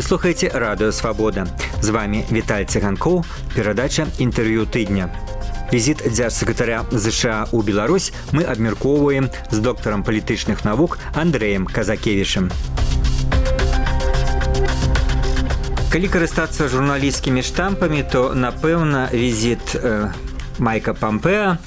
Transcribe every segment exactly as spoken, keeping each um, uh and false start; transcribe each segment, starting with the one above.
слухаеце радыё Свабода. З вами Віталь Цыганкоў, перадача інтэрв'ю тыдня. Візіт дзяржсакратаря ЗША ў Беларусь мы абмяркоўваем з доктарам палітычных навук Андрэем Казакевічым. Калі карыстацца журналісцкімі штампамі, то, напэўна, візіт э, Майка Пампеа,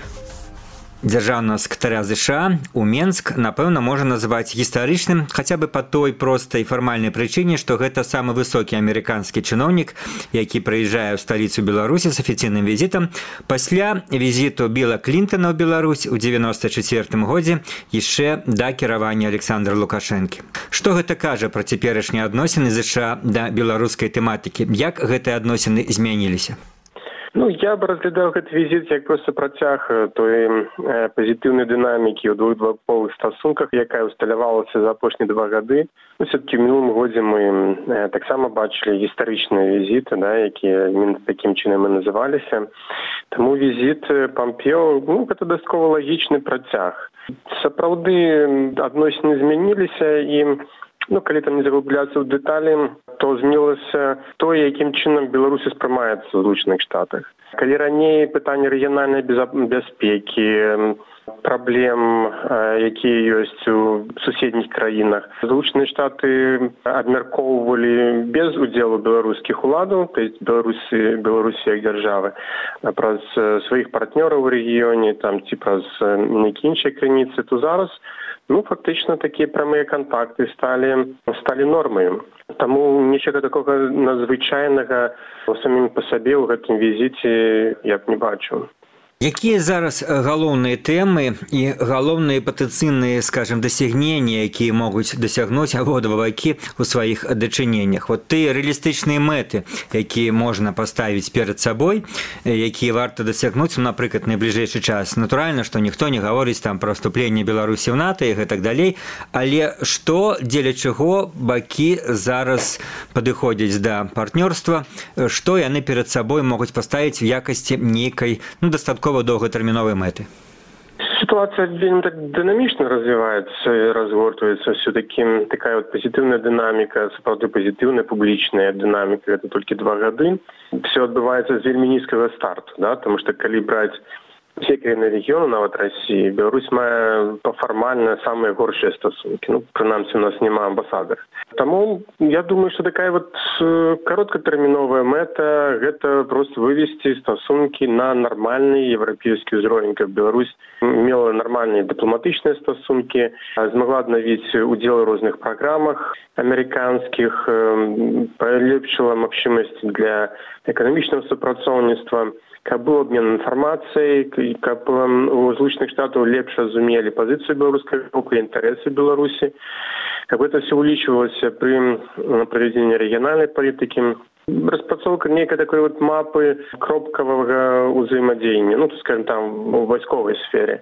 дзяржаўнага сакратаря ЗША ў Менск, напэўна, можа называць гістарычным, хаця бы па той простай фармальнай прычыне, што гэта самы высокі амерыканскі чыноўнік, які прыязджае ў сталіцу Беларусі з афіцыйным візітам пасля візіту Біла Клінтана ў Беларусь у дзевяноста чацвёртым годзе яшчэ да кіравання Александра Лукашэнкі. Што гэта кажа пра цяперашнія адносіны ЗША да беларускай тэматыкі? Як гэтыя адносіны змяніліся? Ну, я бы разглядаў гэты візіт як проста працяг той э, пазітыўнай дынамікі ў двухбаковых стасунках, якая усталявалася за апошнія два гады. Ну, все-таки в мінулым годзе мы э, таксама бачылі гістарычныя візіты, да, якія именно такім чынам і называліся. Таму візіт Пампео, ну, гэта дастаткова лагічны працяг. Сапраўды адносіны змяніліся і ну, калі там не заглубляцца ў дэталі, то змянілася тое, якім чынам Беларусь успрымаецца ў Злучаных Штатах. Калі раней пытанне рэгіянальнай бяспекі, праблем, якія ёсць у суседніх краінах, Злучаныя Штаты абмяркоўвалі без удзелу беларускіх уладаў, то есть Беларусі, Беларусі як дзяржавы, праз сваіх партнёраў у рэгіёне, там ці праз нейкія іншыя крыніцы, то зараз ну, фактычна такія прамыя кантакты сталі, сталі нормай. Таму нічога такога надзвычайнага самім па сабе ў гэтым візіце я б не бачу. Якія зараз галоўныя тэмы і галоўныя патэнцыйныя, скажем, дасягнення, якія могуць дасягнуць абодва бакі ў сваіх дачыненнях? Вот тыя рэалістычныя мэты, якія можна паставіць перад сабой, якія варта дасягнуць, напрыклад, найбліжэйшы час. Натуральна, што ніхто не гаворыць там пра ўступленне Беларусі ў НАТО і гэтак далей, але што, дзеля чаго бакі зараз падыходзяць да партнёрства, што яны перад сабой могуць паставіць у якасці нейкай, ну, дастаткова доўгатэрміновай мэты? Ситуация вельмі так динамично развивается и разгортывается. Все-таки такая вот позитивная динамика, сапраўды позитивная публичная динамика, это только два года. Все отбывается с вельмі низкого старта, да, потому что коли брать все краіны рэгіёну, нават России, Беларусь мае пафармальна самыя горшыя стасункі. Ну, прынамсі, у нас няма амбасадар. Таму я думаю, што такая вот кароткатэрміновая мэта гэта просто вывесці стасункі на нармальны еўрапейскі ўзровень, каб Беларусь мела нармальныя дыпламатычныя стасункі, змагла аднавіць удзел у розных праграмах амерыканскіх, палепшыла магчымасці для эканамічнага супрацоўніцтва, каб быў абмен інфармацыяй, каб у Злучаных Штатаў лепш разумелі пазіцыю беларускай групы, інтарэсы Беларусі, каб гэта все улічвалася пры правядзенні рэгіянальнай палітыкі. Распрацоўка нейкай такой вот мапы кропкавага ўзаемадзеяння, ну, скажем, там у вайсковай сфере.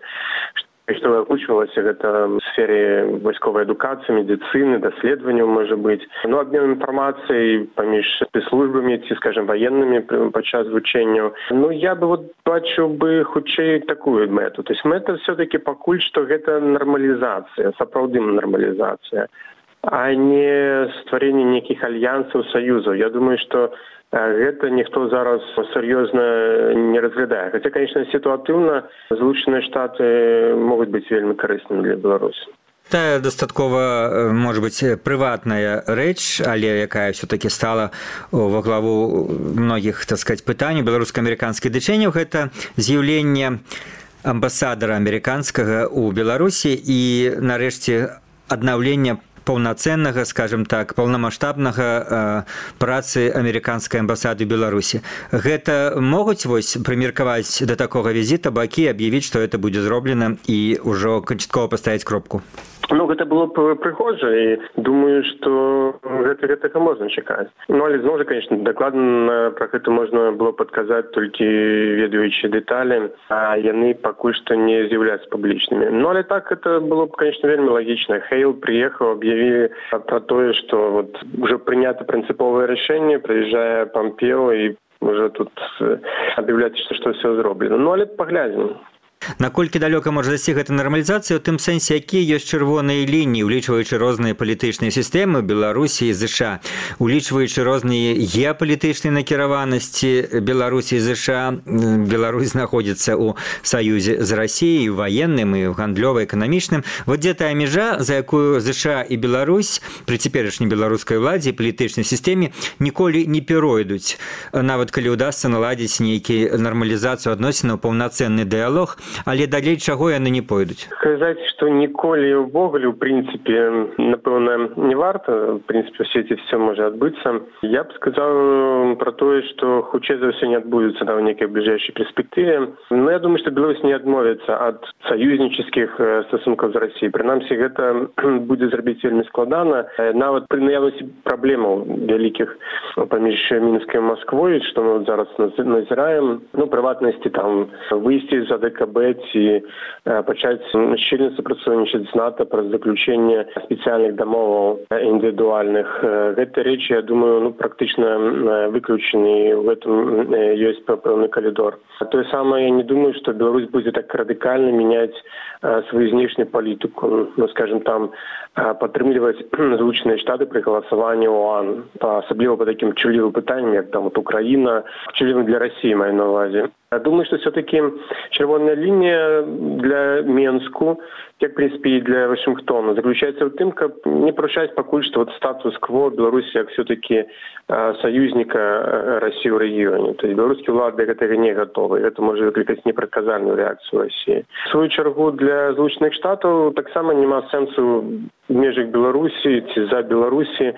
Што агучвалася гэта в сфере вайсковай адукацыі, медыцыны, даследаванняў, можа быць. Ну, абмен інфармацыяй паміж спецслужбамі ці, скажем, ваеннымі падчас вучэнняў. Ну, я бы вот бачыў бы хутчэй такую мэту. То есть мэта все-таки пакуль што гэта нармалізацыя, сапраўды нармалізацыя, а не стварэнне нейкіх альянсаў, саюзаў. Я думаю, што гэта ніхто зараз сур'ёзна не разглядае. Хаця, конечно, сітуатыўна Злучаныя Штаты могуць быць вельмі карыснымі для Беларусі. Тая дастаткова, можа быць, прыватная рэч, але якая ўсё-такі стала во главу многіх, так сказаць, пытанняў беларуска-амерыканскіх дачыненняў, гэта з'яўленне амбасадара амерыканскага ў Беларусі і, нарэшце, аднаўленне паўнацэннага, скажем так, паўнамаштабнага э, працы амерыканскай амбасады ў Беларусі. Гэта могуць вось прымеркаваць да такога візіта бакі, аб'явіць, што гэта будзе зроблена і ўжо канчаткова паставіць кропку? Ну, гэта было б прыгожа, і думаю, што гэта, гэтага можна чакаць. Ну, але зноў жа, конечно, дакладна пра гэта можна было падказаць толькі ведаючы дэталі, а яны пакуль што не з'яўляюцца публічнымі. Ну, але так, это было б, конечно, вельмі лагічна. Хейл приехаў, аб'явілі пра тое, што вот уже прынята прынцыповае рашэнне, прыязджае Пампео і уже тут аб'яўляць, што, што все зроблена. Ну, але паглядзім. Наколькі далёка можа зайсці гэта нармалізацыя, у тым сэнсе, якія ёсць чырвоныя лініі, улічваючы розныя палітычныя сістэмы Беларусі і ЗША, улічваючы розныя геапалітычныя накіраванасці Беларусі і ЗША. Беларусь знаходзіцца ў саюзе з Расіяй, ваенным і гандлёва-эканамічным. Вот дзе тая мяжа, за якую ЗША і Беларусь пры цяперашняй беларускай уладзе і палітычнай сістэме ніколі не перайдуць, нават калі ўдасца наладзіць нейкі нармалізацыю адносінаў, паўнацэнны дыялог, але далей чаго яны не пойдуць? Сказаць, што ніколі ўвогуле, у прынцыпе, напэўна, не варта. В прынцыпе, у свеце все можа адбыцца. Я б сказаў пра тое, што хутчэй за ўсё не адбудзецца на нейкай бліжэйшай перспектыве. Но я думаю, што Беларусь не адмовіцца ад саюзнічаскіх стасункаў з Расіяй. Прынамсі, гэта будзе зрабіць вельмі складана. Нават пры наяўнасці праблемаў вялікіх паміж Мінскай і Масквой, што мы зараз назіраем, ну, прыватнасці, там, выйсці з АДКБ ці пачаць шчыльна супрацоўнічаць з НАТО праз заключэнне спецыяльных дамоваў індывідуальных. Гэтыя рэчы, я думаю, ну, практычна выключаны. В этом ёсць пэўны калідор. Тое самае, я не думаю, што Беларусь будзе так радыкальна мяняць сваю знешнюю палітыку. Ну, скажем, там падтрымліваць Злучаныя Штаты пры галасаванні ў ОАН, асабліва па такім чулівым пытанням, як там Украіна, чулівым для Расіі, маю на ўвазе. Я думаю, что все-таки червоная линия для Менску, как, в принципе, и для Вашингтона, заключается в том, как не порушать пока что вот статус-кво Беларуси как все-таки э, союзника России в регионе. То есть белорусские влады к этому не готовы. Это может выкликать непредказальную реакцию России. В свою чергу для Злучаных Штатов так само нема сенсу в межах Беларуси, за Беларуси,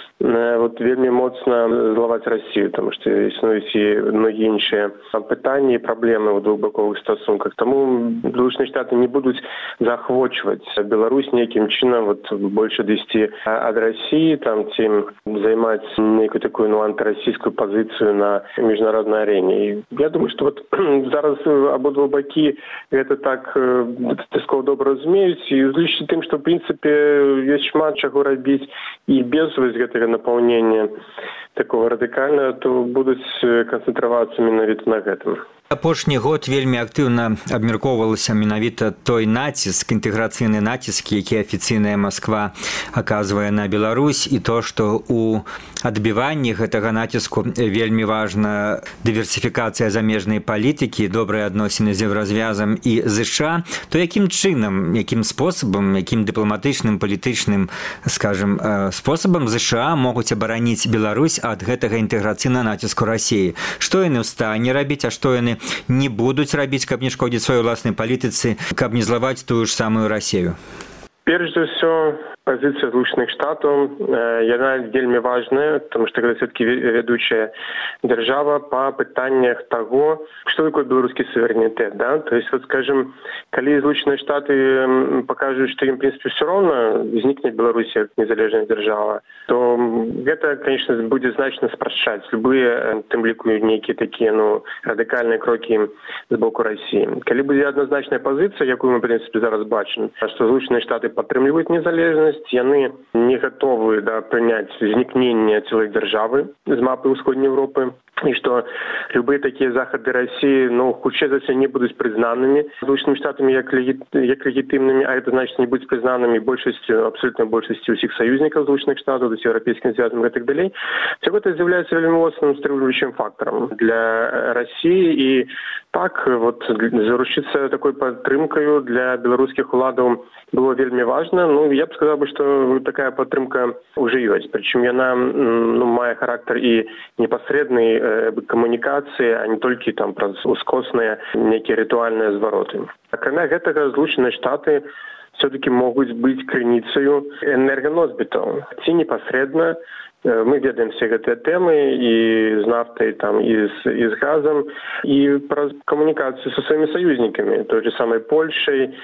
вот вельмі моцна злаваць Расію, тому што існуюць і многія іншыя пытанні і праблемы ў двухбаковых стасунках. Таму Злучаныя Штаты не будуць заахвочваць Беларусь нейкім чынам вот больше десяти ад Расіі, там ці займаць нейкую такую ну антырасійскую пазіцыю на міжнароднай арэне. І я думаю, што вот зараз абодва бакі гэта так дастаткова добра разумеюць і злічыць тым, што в прынцыпе ёсць шмат чаго рабіць і без вось гэтага наполнение такого радикального, то будут концентрироваться менавіта на гэтым. Апошні год вельмі актыўна абмяркоўвалася менавіта той націск, інтэграцыйны націск, які афіцыйная Масква аказвае на Беларусь, і то, што у адбіванні гэтага націску вельмі важна дыверсіфікацыя замежнай палітыкі, добрыя адносіны з еўразвязам і ЗША, то якім чынам, якім спосабам, якім дыпламатычным, палітычным, скажем, спосабам ЗША могуць абараніць Беларусь ад гэтага інтэграцыйнага націску Расіі? Што яны ў стане рабіць, а што яны не будуць рабіць, каб не шкодзіць сваёй уласнай палітыцы, каб не злаваць тую ж самую Расію? Перш за ўсё, позиция Злучаных Штатов, яна вельмі важная, потому что это все-таки ведущая держава по пытаниях того, что такое белорусский суверенитет. Да? То есть, вот скажем, когда Злучаные Штаты покажут, что им, в принципе, все равно возникнет Беларусь как незалежная держава, то это, конечно, будет значно спрощать любые, тем лику, некие такие ну, радикальные кроки с боку России. Когда будет однозначная позиция, якую мы, в принципе, зараз бачим, что Злучаные Штаты подтримливают незалежность, яны не готовы да, прыняць знікнення цэлай дзяржавы з мапы ўсходняй Европы, і што любыя такія захады Расіі ну, хутчэй за ўсё не будуць прызнанымі Злучанымі Штатамі як, легі... як легітымнымі, а это значит не будуць прызнанымі большасцю, абсолютной большасцю ўсіх саюзнікаў Злучаных Штатаў, з еўрапейскім звязам і так далей. Все гэта з'яўляецца вельмі моцным стрымліваючым фактарам для Расіі, і так вот заручыцца такой падтрымкаю для беларускіх уладаў было вельмі важна. Ну, я б сказал бы, что такая падтрымка уже ёсць. Причем яна ну, мае характар і непасрэднай э, камунікацыі, а не толькі там праз ускосныя некія рытуальныя звароты. Акрамя гэтага, Злучаныя Штаты все-таки могуць быць крыніцаю энерганосьбітаў. Ці непасрэдна мы ведаем все гэтыя тэмы і з нафтай, там, і з, і з газам, і праз камунікацыю са сваімі саюзнікамі, той же самой Польшай,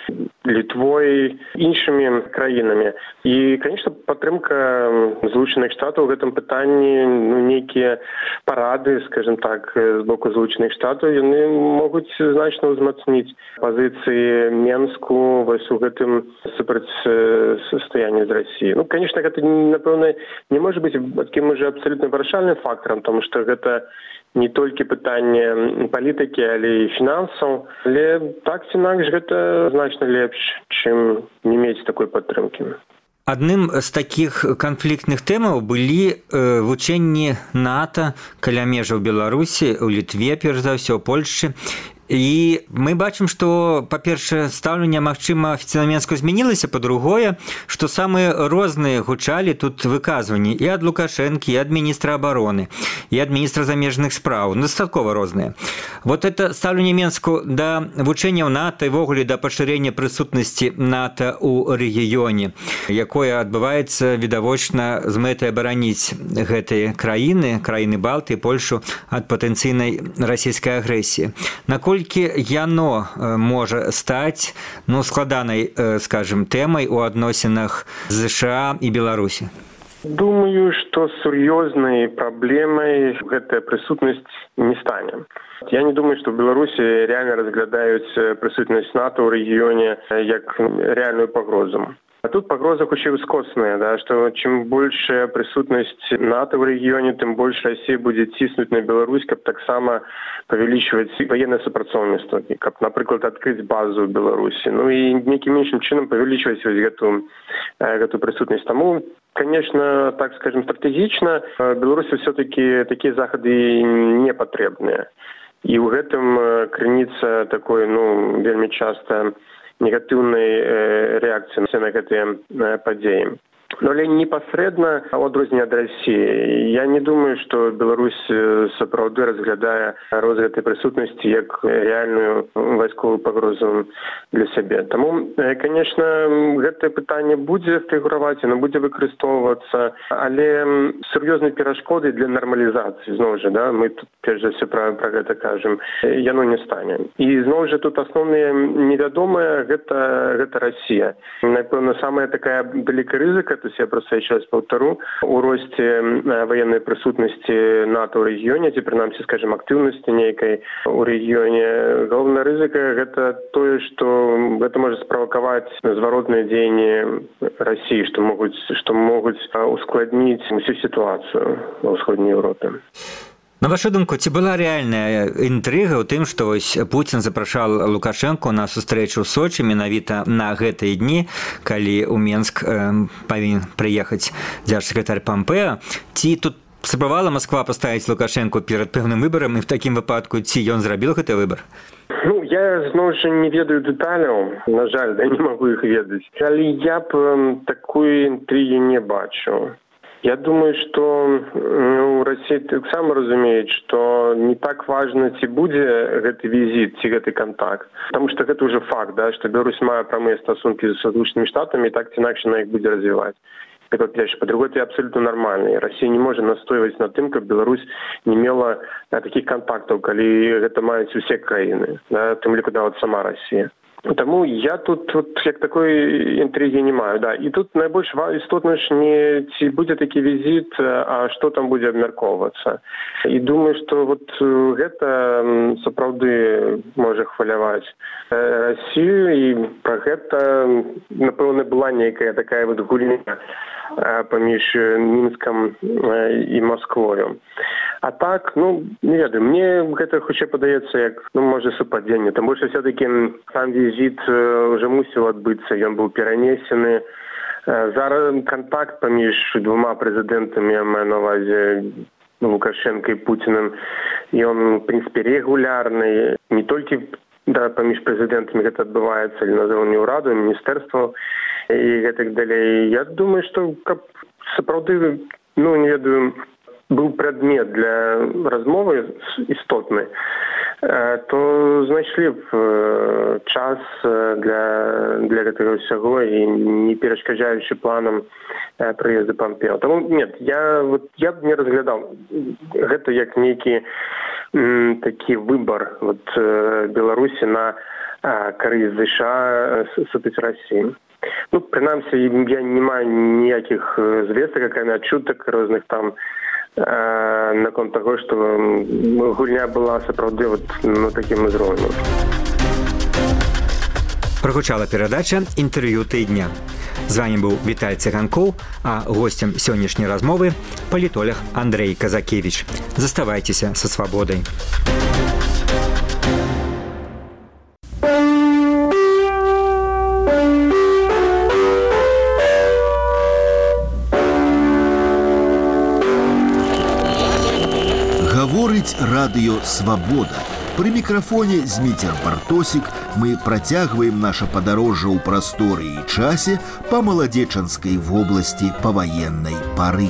Літвой, іншымі краінамі. І, конечно, падтрымка Злучаных Штатаў у гэтым пытанні, ну, нейкія парады, скажем так, з боку Злучаных Штатаў, яны могуць значна ўзмацніць пазіцыі Менску вось у гэтым супрацьстаянні з Расіяй. Ну, конечно, гэта, напэўна, не можа быць таким уже абсолютно вырашальным фактором, потому что это не толькі пытанне палітыкі, але і фінансаў. Але так ці інакш гэта значна лепш, чым не мець такой падтрымкі. Адным з такіх канфліктных тэмаў былі э, вучэнні НАТО каля межаў Беларусі, у Літве, перш за ўсё, у Польшчы. І мы бачым, што, па-першае, стаўленне, магчыма, афіцыйна Менску змянілася, па-другое, што самыя розныя гучалі тут выказванні і ад Лукашэнкі, і ад міністра абароны, і ад міністра замежных спраў, дастаткова розныя. Вот это стаўленне Менску да вучэнняў НАТО і ввогуле да пашырэння прысутнасці НАТО ў рэгіёне, якое адбываецца відавочна з мэтай абараніць гэтыя краіны, краіны Балтыі, Польшу ад патэнцыйнай расійскай агрэсіі. Наколькі яно можа стаць, ну, складанай, скажем, тэмай у адносінах ЗША і Беларусі? Думаю, што сур'ёзнай праблемай гэтая прысутнасць не стане. Я не думаю, што в Беларусі реально разглядаюць прысутнасць НАТО ў рэгіёне як реальную пагрозу. А тут пагроза хутчэй ускосная, да, што чым большая прысутнасць НАТО ў рэгіёне, тым больш Расія будзе ціснуць на Беларусь, каб таксама павялічваць ваеннае супрацоўніцтва, каб, напрыклад, адкрыць базу ў Беларусі. Ну і нейкім іншым чынам павялічваць гэту, гэту прысутнасць. Таму, конечно, так скажем, стратэгічна Беларусі все-таки такія захады не патрэбныя. І ў гэтым крыніца такой, ну, вельмі часта негатыўнай рэакцыі на гэтыя падзеі. Но але непасрэдна адрозненне ад Расіі. Я не думаю, што Беларусь сапраўды разглядае рост гэтай прысутнасці як рэальную вайсковую пагрозу для сябе. Таму, конечно, гэтае пытанне будзе фігураваць, яно будзе выкарыстоўвацца, але сур'ёзнай перашкодай для нармалізацыі, зноў жа, да, мы тут перш за ўсё пра, пра гэта кажам, яно не стане. І зноў жа тут асноўнае невядомае гэта, гэта Расія. Напэўна, самая такая вялікая рызыка, то есть я просто еще раз повторю, у росте военной присутности НАТО в регионе, ці принамсі, скажем, активности некой у регионе, главная ризика это то, что это может спровоковать зворотные деяния России, что могут, что могут ускладнить всю ситуацию в Усходней Европе. На вашу думку, ці была рэальная інтрыга ў тым, што вось Пуцін запрашаў Лукашэнку на сустрэчу ў Сочы менавіта на гэтыя дні, калі ў Менск э, павінен прыехаць дзяржсакратар Пампеа. Ці тут спрабавала Масква паставіць Лукашэнку перад пэўным выбарам, і в такім выпадку ці ён зрабіў гэты выбар? Ну, я, зноў жа, не ведаю дэталяў, на жаль, да, не магу іх ведаць. Але я б э, такой інтрыгі не бачу. Я думаю, что ну, Россия таксама разумеет, что не так важно, ці будзе гэты визит, ці гэты контакт. Потому что это уже факт, да, что Беларусь мае прамыя стасункі з Соединенными Штатами, и так ці інакш она их будзе развивать. Это по-першае. По-другое, это абсолютно нормально. И Россия не может настойваць на тым, каб Беларусь не мела таких контактов, калі гэта маюць усе краіны, да, тым ліку, да, вот сама Россия. Тому я тут вот як такой інтрыгі не маю, да. І тут найбольш істотна ж не ці будзе такі візіт, а што там будзе абмяркоўвацца. І думаю, што вот гэта сапраўды можа хваляваць Расію, і пра гэта, напэўна, была нейкая такая вот гульня паміж Мінскам і Масквою. А так, ну, не ведаю, мне гэта хутчэй падаецца як, ну, можа, супадзенне. Таму што все-таки сам візіт уже мусіў адбыцца, ён быў перанесены. Зараз контакт паміж двума прэзідэнтамі, я маю на ўвазе Лукашенко і Путіним, ён, в принципе, регулярны. Не толькі да, паміж прэзідэнтамі гэта адбываецца, але на ўзроўні ўраду, міністэрстваў і гэтак далей. Я думаю, што каб сапраўды, ну, не ведаю, быў прадмет для размовы істотны, то знайшлі б час для, для гэтага ўсяго і не перашкаджаючы планам прыезду Пампео. Таму, нет, я, вот, я б не разглядаў гэта як нейкі м, такі выбар вот, Беларусі на карысць ЗША супраць Расіі. Ну, прынамсі, я не маю ніякіх звестак, акрамя чутак розных там наконт таго, што гульня была сапраўды вот на такім узроўні. Прагучала перадача «Інтэрв'ю тыдня». З вами быў Віталь Цыганкоў, а госцем сённяшняй размовы палітолог Андрэй Казакевіч. Заставайцеся са свабодай. Гаворыць радыё «Свабода». Пры мікрафоне Зміцер Бартосік мы працягваем наша падарожжа ў прасторы і часе па маладзечанскай вобласці паваеннай пары.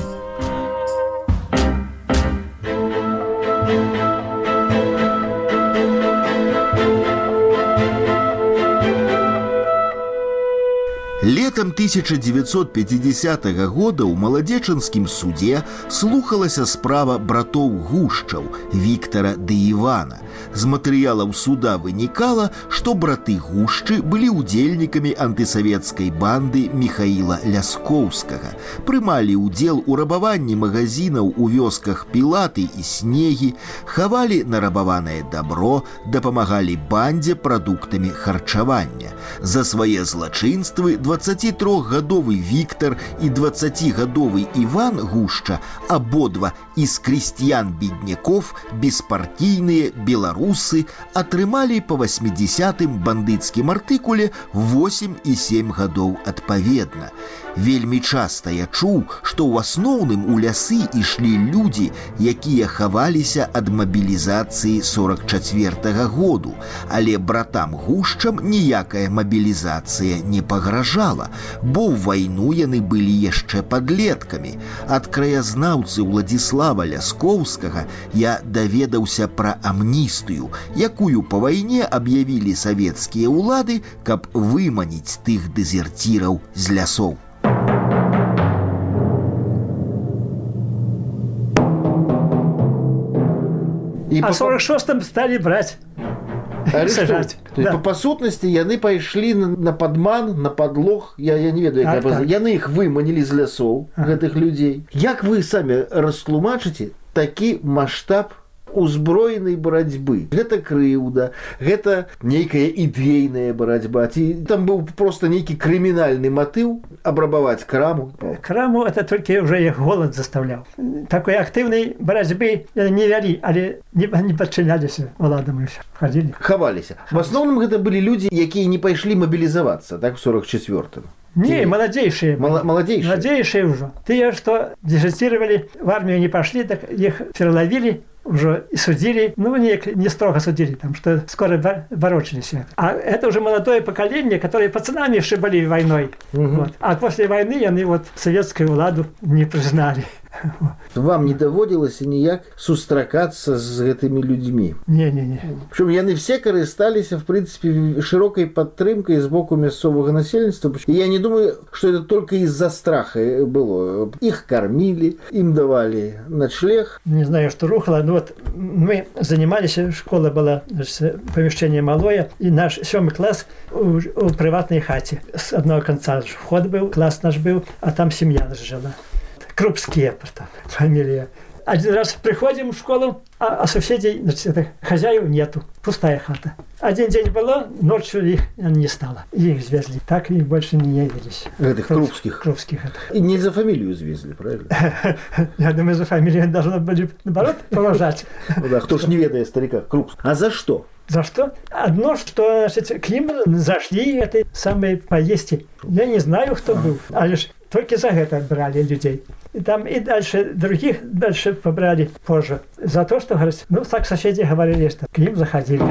Летом тысяча девятьсот пятидесятого года ў маладзечанскім судзе слухалася справа братоў Гушчаў Віктара ды Івана. З матэрыялаў суда вынікала, што браты Гушчы былі ўдзельнікамі антысавецкай банды Міхаіла Ляскоўскага, прымалі ўдзел у рабаванні магазінаў у вёсках Пілаты і Снегі, хавалі нарабаванае дабро, дапамагалі бандзе прадуктамі харчавання. За свае злачынствы дваццацітрохгадовы Віктар і дваццацігадовы Іван Гушча, абодва из крестьян-бедняков, беспартійныя беларусы, атрымалі па васьмідзесятым бандыцкім артыкуле восемь і сем гадоў адпаведна. Вельмі часта я чуў, што ў асноўным у лясы ішлі людзі, якія хаваліся ад мабілізацыі сорок чацвёртага году, але братам Гушчам ніякая мабілізацыя не пагражала, бо ў вайну яны былі яшчэ падлеткамі. Ад краязнаўцы Уладзіслава Ляскоўскага я даведаўся пра амністыю, якую па вайне аб'явілі савецкія ўлады, каб выманіць тых дэзерціраў з лясоў. И а в сорок шестом стали брать. Сажать. То есть, да. По сутнасці яны пайшлі на, на падман, на падлог, я, я не ведаю, як так, так. Яны іх выманілі з лясоў, ага. Гэтых людзей. Як вы самі растлумачыце такі маштаб узброенай барацьбы? Гэта крыўда, гэта нейкая ідэйная барацьба, ці там быў проста нейкі крымінальны матыў абрабаваць краму? Краму это толькі ўжо іх голад заставляў. Такой актыўнай барацьбы не вялі, але не, не падчыняліся уладам і ўсё. Хадзілі. Хаваліся. В асноўным гэта былі людзі, якія не пайшлі мабілізавацца, так, в сорок четвёртым. Не, маладзейшыя. Мала, маладзейшыя. Маладзейшыя ўжо. Тыя, што дезертировали, в армію не пашлі, так іх пералавілі, уже и судили, ну, не, не строго судили, там, что скоро ворочались. А это уже молодое поколение, которое пацанами еще были войной. Угу. Вот. А после войны они вот советскую владу не признали. Вам не даводзілася ніяк сустракацца з гэтымі людзьмі? Не, не, не. Причем яны все карысталіся, в принципе, широкой падтрымкай з боку мясцовага насельніцтва. И я не думаю, что это только из-за страха было. Их кормили, им давали ночлег. Не знаю, что рухало, но вот мы занимались, школа была, помещение малое, и наш сёмый класс у, у приватной хате. С одного конца вход был, класс наш был, а там семья жила. Крупские, фамилия. Один раз приходим в школу, а, а соседей, значит, это, хозяев нету, пустая хата. Один день было, ночью их не стало. Их извезли, так и больше не явились. Этих крупских? Крупских. И не за фамилию извезли, правильно? Я думаю, за фамилию должны были, наоборот, положать. Да, кто ж не ведает старика, Крупских. А за что? За что? Одно, что, значит, к ним зашли этой самой поездки. Я не знаю, кто был, а лишь только за это брали людей. И там и дальше других дальше побрали позже. За то, что, говорят, ну, так соседи говорили, что к ним заходили.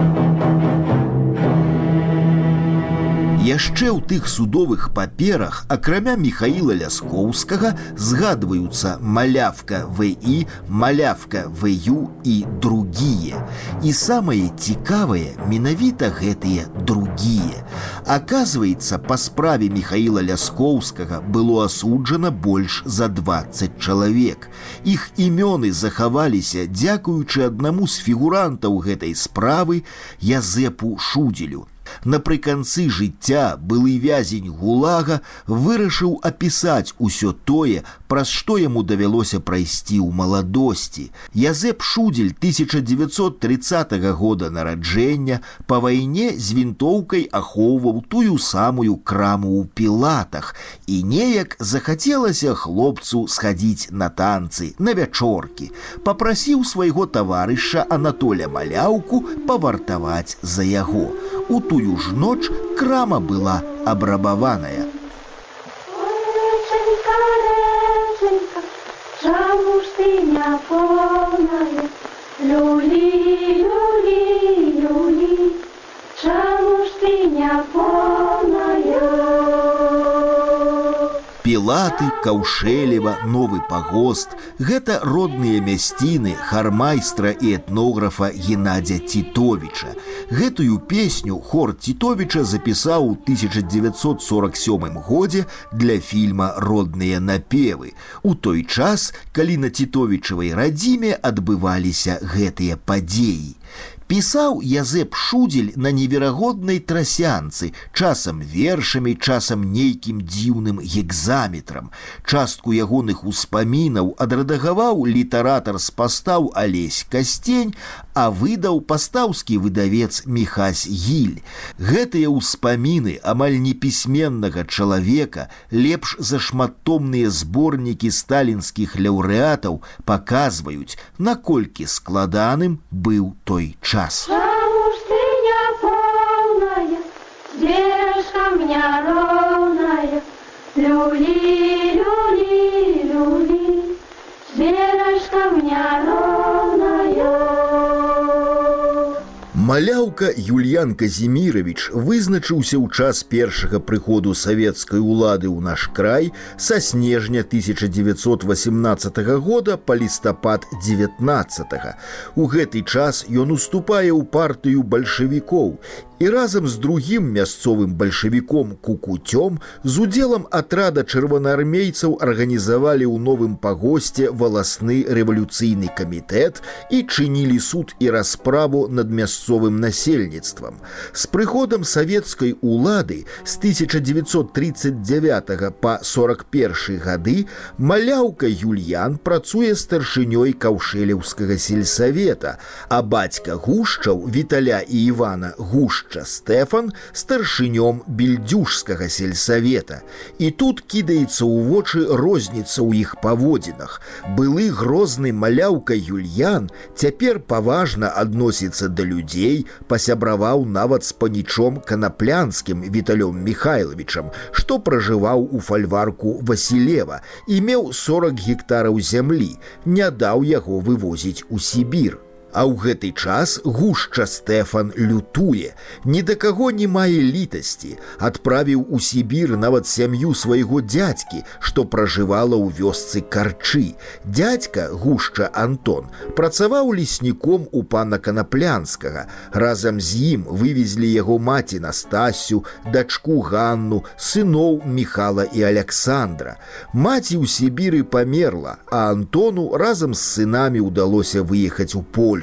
Яшчэ ў тых судовых паперах, акрамя Міхаіла Ляскоўскага, згадваюцца Малявка ВІ, Малявка ВЮ і другія. І самае цікавае менавіта гэтыя другія. Аказваецца, па справе Міхаіла Ляскоўскага было асуджана больш за дваццаць чалавек. Іх імёны захаваліся дзякуючы аднаму з фігурантаў гэтай справы, Язэпу Шудзелю. Напрыканцы жыцця былы вязень гулага вырашыў апісаць усё тое, праз што яму давялося прайсці ў маладосці. Язэп Шудзель тысяча дзевяцьсот трыццатага года нараджэння па вайне з вінтоўкай ахоўваў тую самую краму ў Пілатах, і неяк захацелася хлопцу схадзіць на танцы, на вячоркі. Папрасіў свайго таварыша Анатоля Маляўку павартаваць за яго. У тую ж ноч крама была абрабаваная. Рэчанька, рэчанька, чаму ж ты не поўная? Люлі, люлі, люлі, чаму ж ты не поўная? Пілаты, Каўшэлева, Новы Пагост – гэта родныя мясціны хармайстра і этнографа Геннадзя Тітовіча. Гэтую песню хор Тітовіча запісаў у тысяча дзевяцьсот сорок сёмым годзе для фільма «Родныя напевы», у той час, калі на Тітовічавай радзіме адбываліся гэтыя падзеі. Пісаў Язэп Шудзель на неверагоднай трасянцы, часам вершамі, часам нейкім дзіўным гекзаметрам. Частку ягоных успамінаў адрэдагаваў літаратар з пастаў Алесь Касцень, а выдаў пастаўскі выдавец Міхась Гіль. Гэтыя ўспаміны амаль непісьменнага чалавека, лепш за шматтомныя зборнікі сталінскіх лаўрэатаў, паказваюць, наколькі складаным быў той час. Чаму ж ты не поўная, дзверачка мне роўная? Люлі, люлі, люлі, дзверачка мне роўная. Маляўка Юльян Казімірович вызначыўся ў час першага прыходу савецкай улады ў наш край са снежня тысяча дзевяцьсот васемнаццатага года па лістапад дзевятнаццатага. У гэты час ён уступае ў партыю бальшавікоў і разам з другім мясцовым бальшавіком Кукуцём з удзелам атрада чырвонаармейцаў арганізавалі ў Новым Пагосце валасны рэвалюцыйны камітэт і чынілі суд і расправу над мясцовым насельніцтвам. З прыходам савецкай улады з тысяча дзевяцьсот тридцать девятага па сорок першы гады Маляўка Юльян працуе старшынёй Каўшэлеўскага сельсавета, а бацька Гушчаў Віталя і Івана Гушча Стэфан старшынём Бельдюжскага сельсавета. І тут кідаецца ў вочы розніца ў іх паводзінах. Былы грозны Маляўка Юльян цяпер паважна адносіцца да людзей, пасябраваў нават з панічом Канаплянскім Віталём Міхайлавічам, што пражываў у фальварку Васілева і меў сорок гектараў зямлі, не даў яго вывозіць у Сібір. А ў гэты час Гушча Стэфан лютуе, ні да каго не мае літасці, адправіў у Сібір нават сям'ю свайго дзядзькі, што пражывала ў вёсцы Карчы. Дзядзька, Гушча Антон, працаваў лесніком у пана Канаплянскага. Разам з ім вывезлі яго маці Настасю, дачку Ганну, сыноў Міхала і Аляксандра. Маці ў Сібіры памерла, а Антону разам з сынамі ўдалося выехаць у Польшу.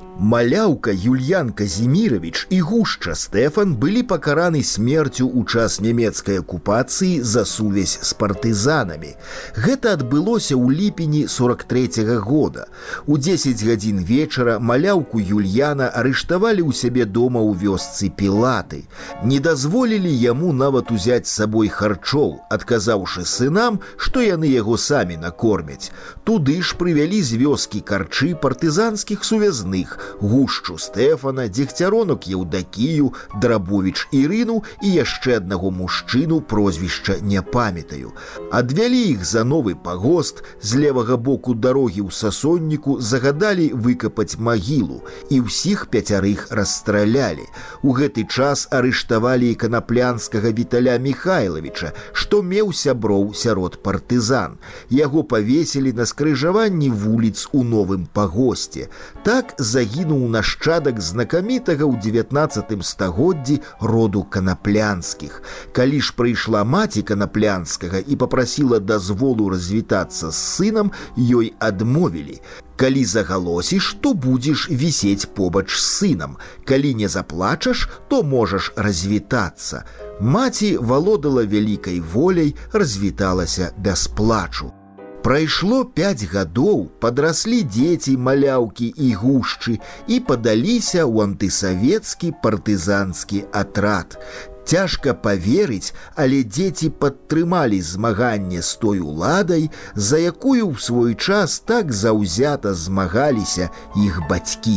Маляўка Юльян Казімірович і Гушча Стэфан былі пакараны смерцю ў час нямецкай акупацыі за сувязь з партызанамі. Гэта адбылося ў ліпені сорок трэцяга года. У дзесяць гадзін вечара Маляўку Юльяна арыштавалі ў сябе дома ў вёсцы Пілаты. Не дазволілі яму нават узяць з сабой харчоў, адказаўшы сынам, што яны яго самі накормяць. Туды ж прывялі з вёскі Карчы партызанскіх сувязных – Гушчу Стэфана, Дзегцяронок Еўдакію, Драбовіч Ірыну і яшчэ аднаго мужчыну, прозвішча не памятаю. Адвялі іх за Новы Пагост, з левага боку дарогі ў Сасонніку загадалі выкапаць магілу, і ўсіх пяцярых расстралялі. У гэты час арыштавалі і Канаплянскага Віталя Міхайлавіча, што меў сяброў сярод партызан. Яго павесілі на скрыжаванні вуліц у Новым Пагосце. Так загінулі загінуў нашчадак знакамітага ў дзевятнаццатым стагоддзі роду канаплянскіх. Калі ж прыйшла маці канаплянскага і папрасіла дазволу развітацца з сынам, ёй адмовілі. Калі загалосіш, то будзеш вісець побач з сынам. Калі не заплачаш, то можаш развітацца. Маці валодала вялікай воляй, развіталася без плачу. Прайшло пяць гадоў, падраслі дзеці, маляўкі і гушчы і падаліся ў антысавецкі партызанскі атрад. Цяжка паверыць, але дзеці падтрымалі змаганне з той уладай, за якую ў свой час так заўзята змагаліся іх бацькі.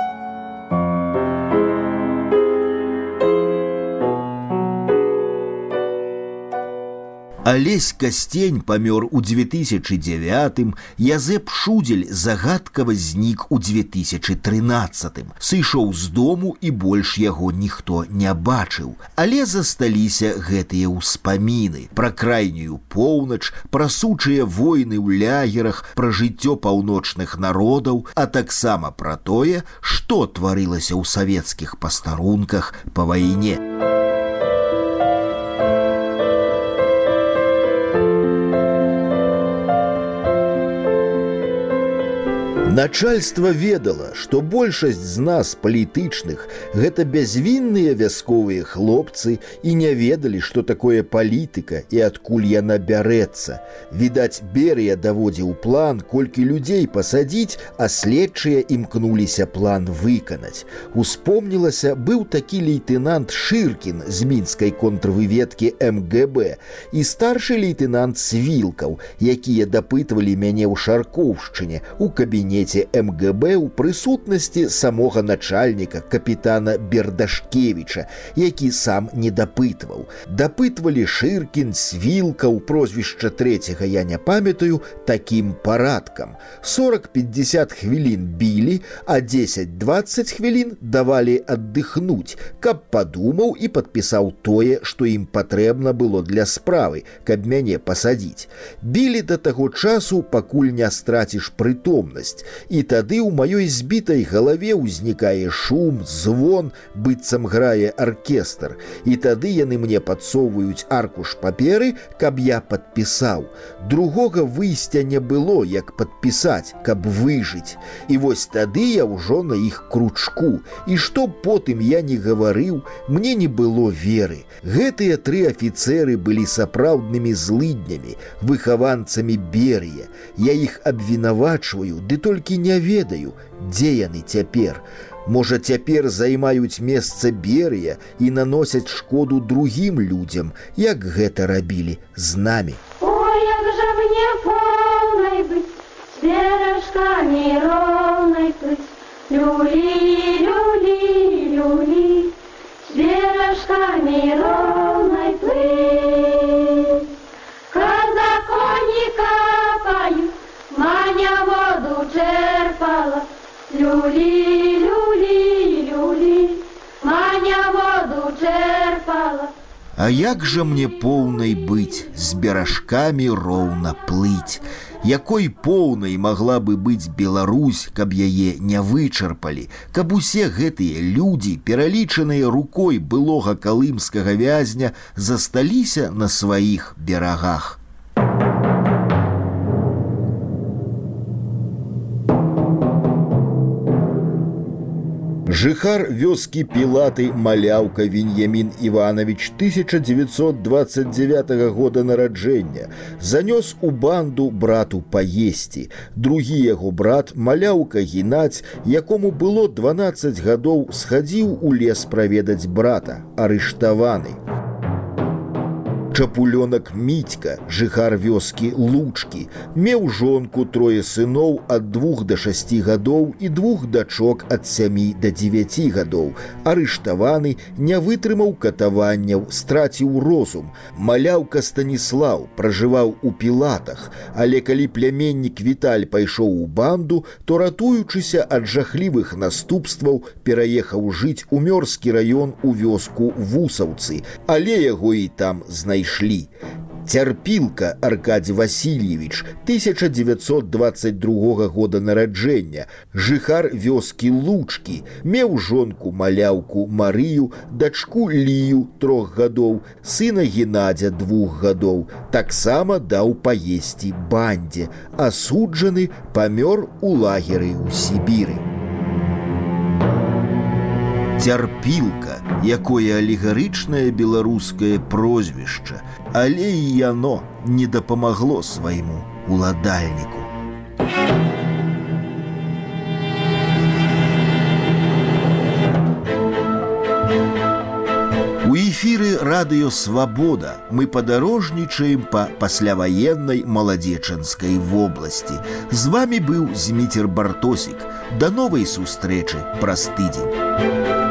Алесь Кастень памёр у две тысячи девятым, Язэп Шудель загадкава знік у две тысячи трынаццатым. Сышоў з дому і больш яго ніхто не бачыў. Але засталіся гэтыя ўспаміны пра крайнюю поўнач, пра сучыя войны ў лягерах, пра жыццё паўночных народаў, а таксама пра тое, што тварылася ў савецкіх пастарунках па вайне. Начальство ведала, што большасць з нас, палітычных, гэта бязвінныя вясковыя хлопцы і не ведалі, што такое палітыка і адкуль яна бярэцца. Відаць, Берыя даводзіў план, колькі людзей пасадзіць, а следчыя імкнуліся план выканаць. Успомнілася, быў такі лейтенант Шыркін з мінскай контрвыведкі эм гэ бэ і старшы лейтенант Свілкаў, якія дапытвалі мяне ў Шаркоўшчыне у кабінеце эм гэ бэ ў прысутнасці самога начальніка капітана Бердашкевіча, які сам не дапытваў. Дапытвалі Шыркін, Свілкаў, прозвішча трэцяга я не памятаю, такім парадкам. сорок-пятьдесят хвілін білі, а дзесяць-дваццаць хвілін давалі аддыхнуць, каб падумаў і падпісаў тое, што ім патрэбна было для справы, каб мяне пасадзіць. Білі да таго часу, пакуль не страціш прытомнасць. І тады ў маёй збітай галаве ўзнікае шум, звон, быццам грае аркестр. І тады яны мне падсоўваюць аркуш паперы, каб я падпісаў. Другога выйсця не было, як падпісаць, каб выжыць. І вось тады я ўжо на іх кручку. І што потым я не гаварыў, мне не было веры. Гэтыя тры афіцэры былі сапраўднымі злыднямі, выхаванцамі Берыя. Я іх абвінавачваю, ды толькі не ведаю, дзе яны цяпер. Можа, цяпер займаюць месца Берыя і наносяць шкоду другім людзям, як гэта рабілі з намі. Ой, як жа мне поўнай быць, з беражкамі роўнай плыць, люлі, люлі, люлі, з беражкамі роўнай плыць. Казаконі капаюць, Маня воду черпала, люли, люли, люли, Маня воду черпала. А як жа мне поўнай быць, з беражкамі роўна плыць? Якой поўнай магла бы быць Беларусь, каб яе не вычарпалі, каб усе гэтыя людзі, пералічаныя рукой былога калымскага вязня, засталіся на сваіх берагах? Жыхар вёскі Пілаты Маляўка Веньямін Іванович тысяча девятьсот двадцать девятого года нараджэння занёс у банду брату паесці. Другі яго брат Маляўка Геннадзь, якому было дванаццаць гадоў, схадзіў у лес праведаць брата, арыштаваны. Чапулёнак Мітька, жыхар вёскі Лучкі, меў жонку, трое сыноў ад двух да шасці гадоў і двух дачок ад сямі да дзевяці гадоў. Арыштаваны, не вытрымаў катаванняў, страціў розум. Маляўка Станіслаў пражываў у Пілатах, але калі пляменнік Віталь пайшоў у банду, то, ратуючыся ад жахлівых наступстваў, пераехаў жыць у Мёрзкі раён у вёску Вусаўцы, але яго і там знайшлі. Цярпілка Аркадий Васильевич, тысяча девятьсот двадцать другога года нараджэння, жыхар вёскі Лучкі, меў жонку маляўку Марыю, дачку Лію трох гадоў, сына Геннадзя двух гадоў, таксама даў паесці бандзе, асуджаны памёр у лагеры ў Сібіры. Цярпілка, якое алегарычнае беларускае прозвішча, але і яно не дапамагло свайму уладальніку. У эфіры радыё «Свабода» мы падарожнічаем па пасляваеннай маладзечанскай вобласці. З вамі быў Зміцер Бартосік. Да новай сустрэчы праз тыдзень.